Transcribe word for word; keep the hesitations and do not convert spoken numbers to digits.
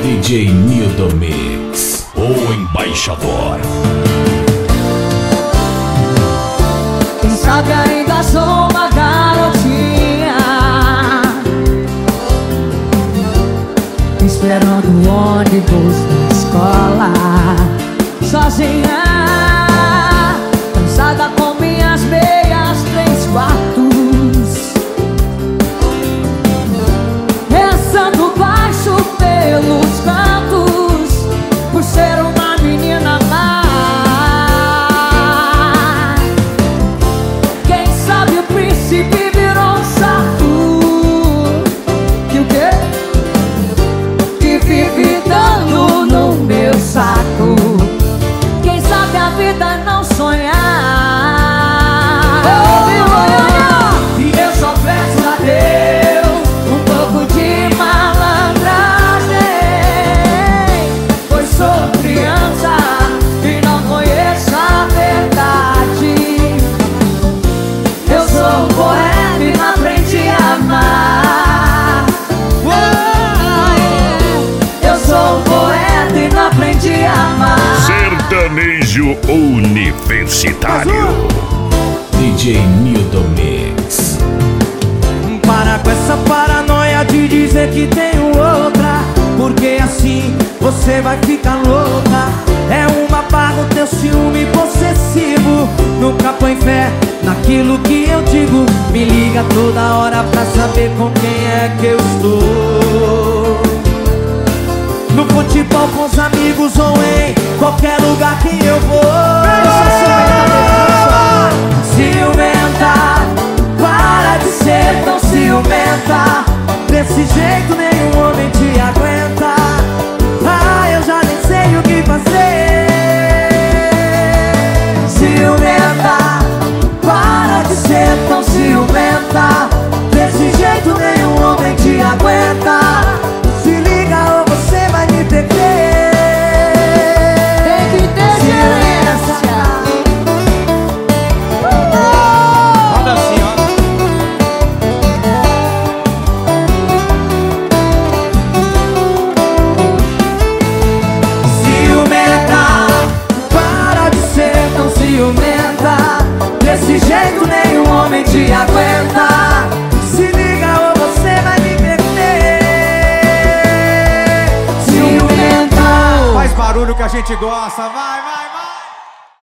D J Nildo Mix, o embaixador. Quem sabe ainda sou uma garotinha, esperando o ônibus na escola, sozinha, cansada com minhas meias três quartos, rezando baixo pelos cantos, por ser uma menina má. Quem sabe o príncipe virou um sapo, que o quê? Que vive dando no meu saco. Quem sabe a vida não sonhar. Oh, e eu só peço a Deus um pouco de malandragem, pois sou criança e não conheço a verdade. Eu sou um poeta e não aprendi a amar. Eu sou um poeta e não aprendi a amar. Sertanejo universitário. D J Nildo Mix. Para com essa paranoia de dizer que tenho outra, porque assim você vai ficar louca. É uma barra o teu ciúme possessivo. Nunca põe fé naquilo que eu digo. Me liga toda hora pra saber com quem é que eu estou. No futebol com os amigos ou em qualquer lugar que eu vou. Ciumenta, para de ser tão ciumenta. Desse jeito nenhum homem te aguenta. Ah, eu já nem sei o que fazer. Ciumenta, para de ser tão ciumenta. Desse jeito nenhum homem te aguenta. Se liga ou você vai me perder. Tem que ter gerência. Roda assim, ó. Ciumenta, para de ser tão ciumenta. Desse jeito nenhum homem te aguenta. Se liga ou você vai me perder. Ciumenta. Faz barulho que a gente gosta, vai, vai!